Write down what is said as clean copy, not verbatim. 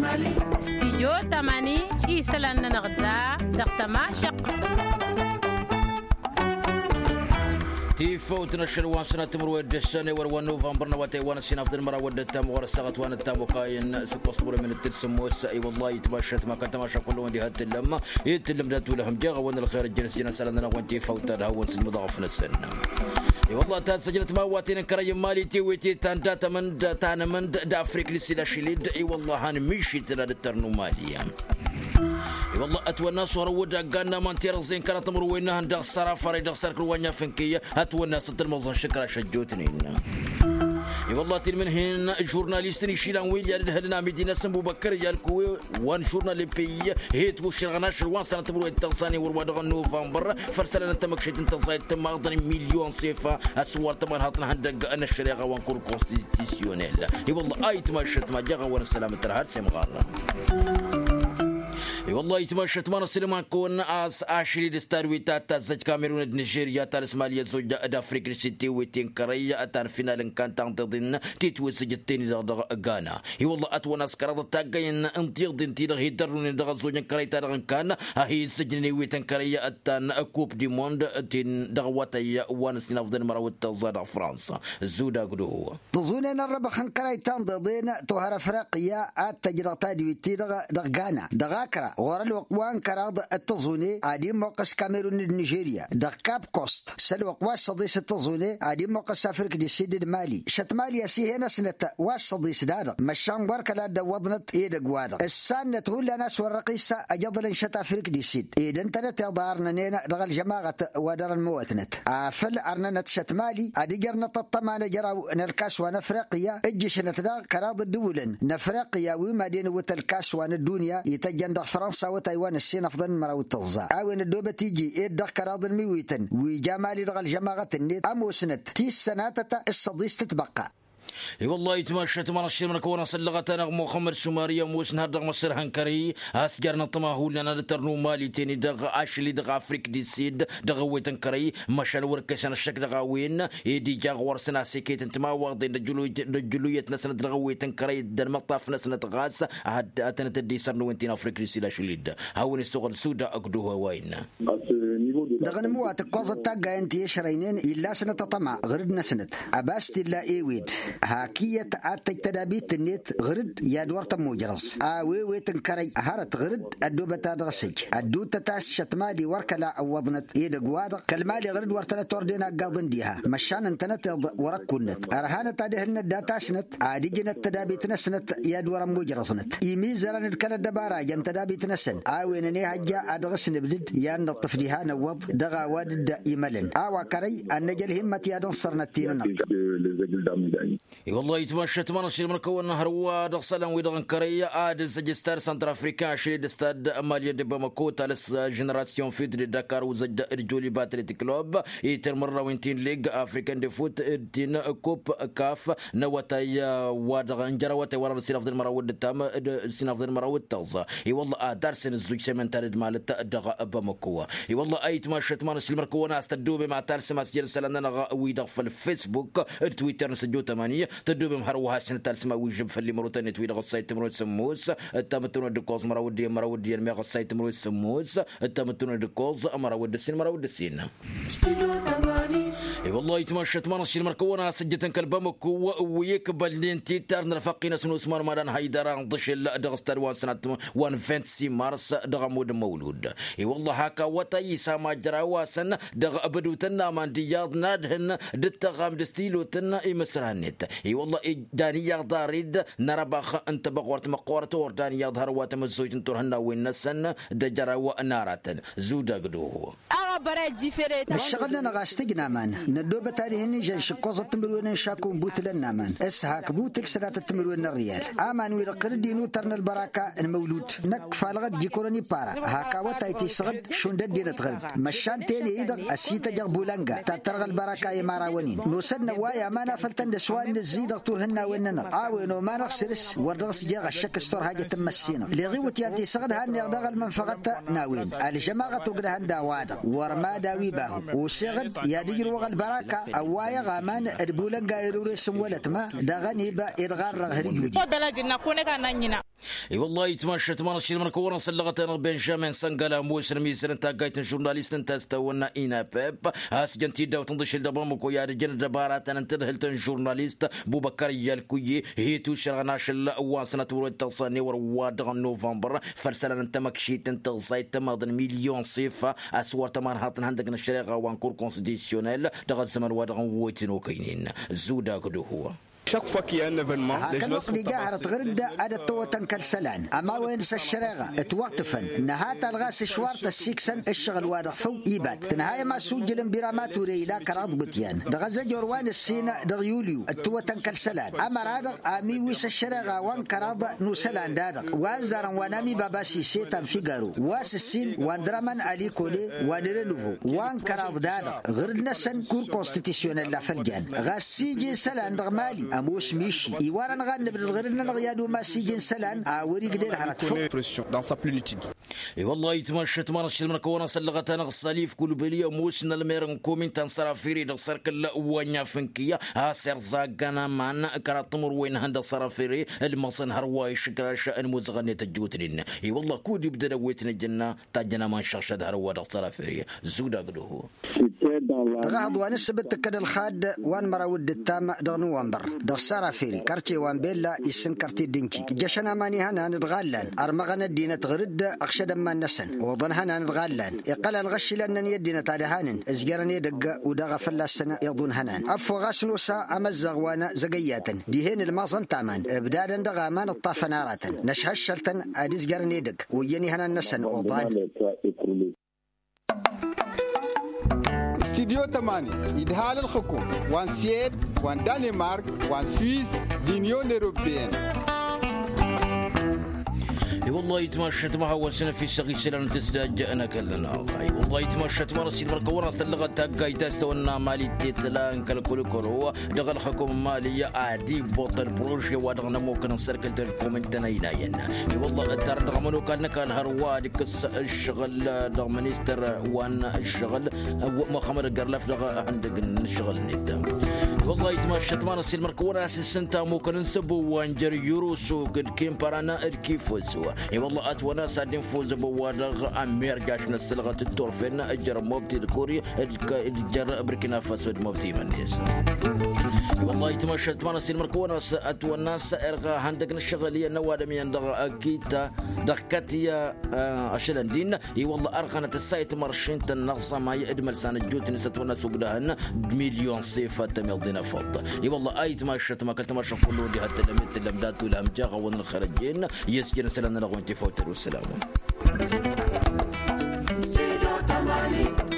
استيجو تماني إيسلان نغدا دقتماشق تيفو تنشر وان سنة تمر السنة وروان نوفمبر نواتي وان سنة أفضل مرة ودتام ورسغت وان التام وقاين سكوصبور من التلسموس أي والله يتماشت ما كنت ماشا كل وان دي هات اللمة يتلم دات ولهم جاغ وان الخير الجنسينا سالنا وان تيفو تدهون المضاعف السنة والله تاد سجلت مواتين كريم مالي تيويتي تان داتا من داتا من دا افريق لسيلا شليد اي والله هان مشي تلا الترنو مالي والله اتونا صور ودا قالنا من تيرزين كانت مروينها ندغ صرافه يدغ سرك روانيا فنكيه اتونا ست الموظن شكرا شجوتني والله تل من هنا جورناليستني شيلان ويليا لهلنا مدينه سمبو بكر يالكوي وان جورنال بي هيت وشرغناش وان سنه تمرو التنصاني وروا نوفمبر فرسلنا انت مكشيت انت زايد تم مليون صفه الصور طبعا هاتنا هندق انا الشريعه وانكور كونستيتيسيونيل والله ايت ماشت ما جاغ وانا السلام ترهات سمغار والله يتمشت مانا سليمان كون اس اشري دستاروي تاتا زج كاميرون نيجيريا تال سماليا زوج افريقيا سيتي ويتين كريا اتان فينال كان تنتظن تيتو سجتين دغ غانا والله اتونا سكرات تاغين انتيغ دنتي دغ هيدرون دغ زوج كريتا دغ كان هي سجني ويتين كريا اتان كوب دي موند تين دغ واتي وان سنين افضل مره وتزاد فرنسا زودا غدو تظنين الربع خن كريتان ضدين توهر افريقيا اتجرتا دي دغ غانا دغاكرا ورا الوقوان كراض التظوني عادي موقس كاميرون نيجيريا دقاب كوست سلوقواس صديس التظوني عادي موقس افريق دي سيد المالي شت مالي سي هنا سنه واس صديس دار مشان ورك لا دوضنت ايد قواده السنه تقول لنا سور رقيسه اجضل شت افريق دي سيد ايد انت تضارنا نينا دغل جماعه ودر الموتنت افل ارنا شت مالي عادي جرنا تطمانه جراو نركاس ونفريقيا اجيش نتدار كراض الدولن نفريقيا ومدينه وتلكاس وان الدنيا يتجند فرنسا وتايوان الصين افضل مراو التغزا عاون الدوبه تيجي ادخ كراض الميويتن وجمالي دغل جماعه النت اموسنت تيس سنات الصديس تتبقى والله يتمشت من الشيء من كون صلغت انا محمد سماريه موس نهدغ مصر هنكري اسجرنا طماهو لنا لترنو مالي تاني دغ اشلي دغ افريك دي سيد دغ ويتن كري مشان وركسنا الشك دغ وين يدي جاغ ورسنا سكيت انت ما واخدين دجلويه نسنا دغ ويتن كري دن مطاف نسنا غاس عاد اتنت دي سرنو وينتين افريك دي سيلا شليد هاوني السوق سودا اقدوها وين دغن موات قوز تاغا انت يشرينين الا سنه طمع غردنا سنه اباست الا ايويد هاكية التدابيت النت غرد يا دورت موجرس اوي ويتنكري هرت غرد الدوبة تادرسج الدوتة تاس شتمالي وركلا اوضنت ايد قوادق كالمالي غرد ورتنا توردينا قاضن ديها مشان انتنت وركونت ارهانة تادهلنا الداتاسنت عاديجنا التدابيت نسنت يا دور موجرسنت ايميزران الكلا الدبارة جن تدابيت نسن اوي نني هجا ادغسن بدد يا نطف ديها نوض دغا وادد يملن اوا كري النجل همت يا دنصرنا التيننا والله يتمشت من الشيء من كون هروا دغسلان ويدغن كريا اد سجستار سنتر افريكا شريد استاد ماليا دي باماكو تالس جنراسيون فيت دي دكار وزج رجولي باتريتي كلوب يتر مره وينتين ليج افريكان دي فوت تين كوب كاف نواتاي ودغن جرواتي ورا السين افضل مره ود تام السين افضل مره ود تغزا اي والله دارسن الزوج سمن ترد مالت دغ باماكو اي والله اي تمشت من الشيء من كون استدوبي مع تالس مسجل سلنا ويدغ في الفيسبوك تويتر سجو 8 تدوب مهروها شن تالسما ويجب فلي مروتني تويل غصايت مرو سموس التمتون دكوز مراودي المي غصايت مرو سموس التمتون دكوز مراود السين اي والله يتمشت مانش المركونه سجتن كلبمك ويقبل انتي ترن رفقينا سنو اسمان مادان هيدران ضش دغستر وان سنه 126 مارس دغمود مولود اي والله هكا وتاي سما جراوا سن دغ ابدوتنا مان دياض نادهن دتغام دستيلوتنا اي مسرانيت اي والله دانيا ضاريد نربخ انت بقورت مقورت وردانيا ظهر واتمزوج انترهنا وينسن دجراوا نارات زودا قدو الشغل لنا غاستجنا مان ندوب تاريخني جاي شقوز التمرون شاكون بوتلنا مان اسهاك بوتك سنة التمرون الريال امان ويرقردينو ترن البركة المولود نك فالغد جيكورني بارا هاكا وتايتي صغد شون ددينا تغرب مشان تاني ايضا السيتا جغبولانجا تترغ البركة يماراونين نوسدنا وايا ما نافلتن دسوان الزيد دكتور ويننا عاونوا ما نخسرس ودرس جاغ الشك استور حاجه تمسينا لغي وتياتي صغد هان يغدغ المنفقه ناوين الجماعه تقدر هندا وادا ورما داوي باهو وسغد يا دير وغل بركة أوايا غامان البولن قايرو رسم ولت ما دغني با إدغار رغريو اي والله يتمشى تمارشي المركورة صلغتنا بنجامين سانغالا موسر ميسر انتا قايت جورناليست انتا استونا اينا بيب هاسجنتي داو تنضش الدبامكو يا رجال دبارات انتدهلتن جورناليست بوبكر يالكوي هيتو شرغناش الواسنة ورود تصاني ورواد نوفمبر فرسلنا انت مكشيت انت صايت تماضن مليون صفة اسوار تمار هاتن هندق نشريغا وانكور كونستيسيونيل دغا الزمن وادغا وويتنو كينين زودا قدو هو chaque fois qu'il y a un événement les gens sont تغرد على التوتن كالسلان اما وين الشريغه توقفن نهات الغاس شوارت السيكسن الشغل وادخفو يبات تنهايه ما سجل برامات وريلا كراض بطيان دغزا جوروان السين دغيوليو التوتن كالسلان اما رادغ امي ويس الشريغه وان كراض نوسلان دادغ وازرا ونامي باباسي سيتان فيغارو واس السين وان درمان علي كولي وان رينوفو وان كراض دادغ غير نسن كور كونستيتيسيونيل لا فالجان غاسيجي سلان دغمالي أموس ميشي إيوارن غان بالغرنا نغيادو ما سيجين سلان عوري قدير حركفو dans sa plénitude. اي والله يتمشى تمارش المركونه صلغتنا غصاليف كل بليه موسنا الميرن كومين تنصرا فيري دصر كل وانيا فنكيه هاسر زاغنا مان كراتمر وين هند صرافيري المصن هرواي شكراش المزغني تجوتلين اي والله كودي بدنا ويتنا الجنه تاجنا ما نشرشد هروا دصر فيري زودا قدو غاد ونسبت كد الخاد وان مراود التام دغنوامبر دصر فيري كارتي وان بيلا يسن كارتي دينكي جشنا ماني هنا ندغالان ارمغنا الدين تغرد أخشد ما النسن وظنها نتغالان يقال الغش لأن يدنا تارهان إزجرني دق ودغ فلسنا يظن هنان أفو غاسن وسا أمزغ وانا زقيات ديهن المازن تامان إبدادا دغامان الطافنارات نشهش شلتن أدزجرني دق ويني هنا النسن وضان استديو 8 إدهال الحكومة وان سيد وان دنمارك وان سويس دينيون أوروبيين والله يتمشى ما هو سنة في سقي سلام تسدج أنا كلنا والله يتمشى ما رسيل مركورة استلغة تاجي تستونا مالي تتلان كل كرو دخل حكومة مالية عادي بطل بروش ودغنا ممكن نسركل الكومنتنا يناينا والله الدار دغمنو كان هروادك الشغل دغمنستر وان الشغل مخمر قرلف دغ عندك الشغل ندم والله يتمشى ما رسيل مركورة أساسا ممكن نسبوا وانجر يوروسو قد كيم برانا الكيفوسوا اي والله اتوانا سادين فوز بوادغ امير جاش نسلغه التورفين اجر موبتي الكوري الجر بركنا فاسو موبتي منيس والله يتمشى تمانا سير مركونا اتوانا سائرغا عندك الشغليه نوادم يندغ اكيتا دكاتيا اشلن دين اي والله ارغنت السايت مرشين النغصه ما يدمل سنه جوت نستونا سوقدهن مليون صفه تمضينا فض اي والله اي تمشى ما كنت ماشي فلو دي حتى لمدات ولا امجاغ ون الخرجين يسكن سلام وانت فوتر والسلام.